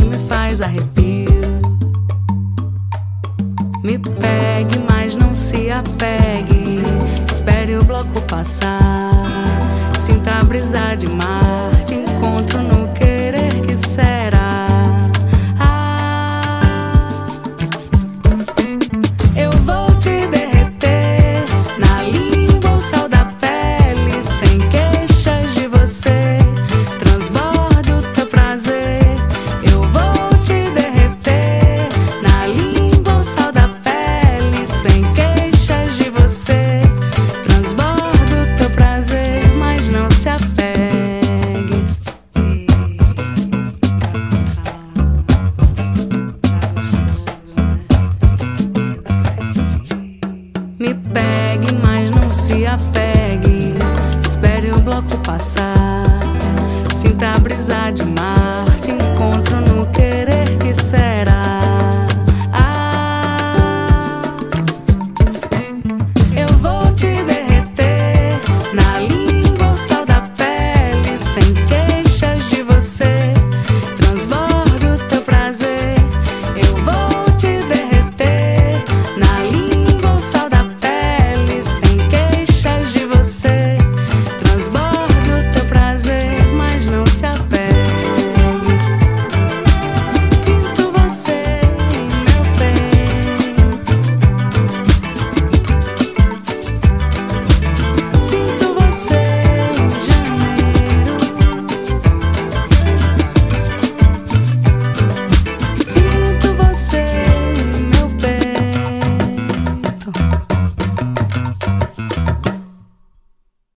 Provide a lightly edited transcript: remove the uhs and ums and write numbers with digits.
me faz arrepio. Me pegue, mas não se apegue. Espere o bloco passar. Sinta a brisa de mar. Te encontro no querer que será. Eu vou te derreter na língua ou sal da pele, sem queixas de você. Transbordo teu prazer. Eu vou te derreter na língua ou sal da pele, sem queixas de você. Transbordo teu prazer, mas não se apegue. Me pegue, mas não se apegue. Espere o bloco passar. Sinta a brisa de mar.